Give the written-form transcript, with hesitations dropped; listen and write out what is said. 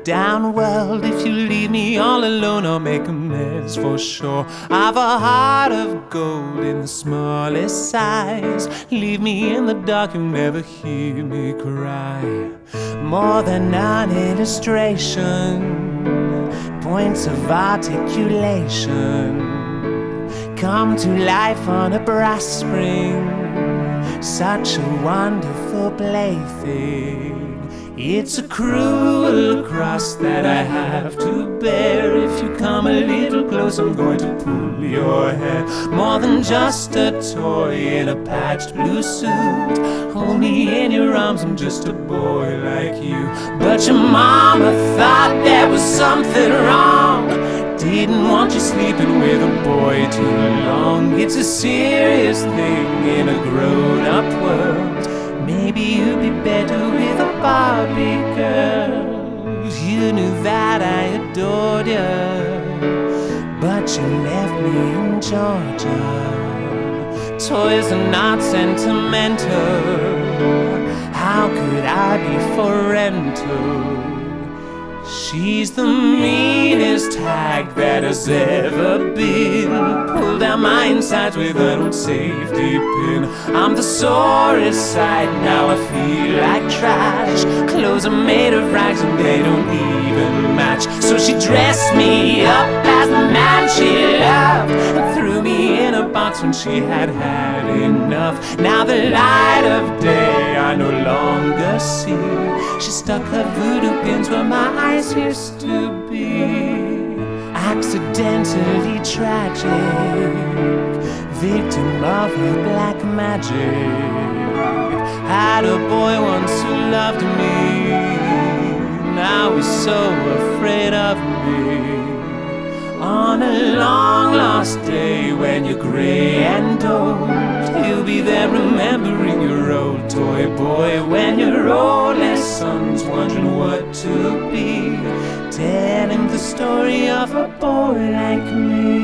down world. If you leave me all alone, I'll make a mess for sure. I've a heart of gold in the smallest size. Leave me in the dark, you'll never hear me cry. More than an illustration, points of articulation come to life on a brass spring. Such a wonderful plaything. It's a cruel cross that I have to bear. If you come a little close, I'm going to pull your hair. More than just a toy in a patched blue suit. Hold me in your arms, I'm just a boy like you. But your mama thought there was something wrong. Didn't want you sleeping with a boy too long. It's a serious thing in a grown-up world. Maybe you'd be better with a Barbie girl. You knew that I adored you, but you left me in Georgia. Toys are not sentimental. How could I be for rental? She's the meanest hag that has ever been. Pulled out my insides with an old safety pin. I'm the sorest sight, now I feel like trash. Clothes are made of rags and they don't even match. So she dressed me up as the man she loved and threw me in a box when she had had enough. Now the light of day I no longer see. She stuck her voodoo pins where my eyes used to be. Accidentally tragic, victim of her black magic. Had a boy once who loved me, now he's so afraid of me. On a long lost day when you're gray and old, he'll be there remembering your old toy boy. When your oldest son's wondering what to be, tell him the story of a boy like me.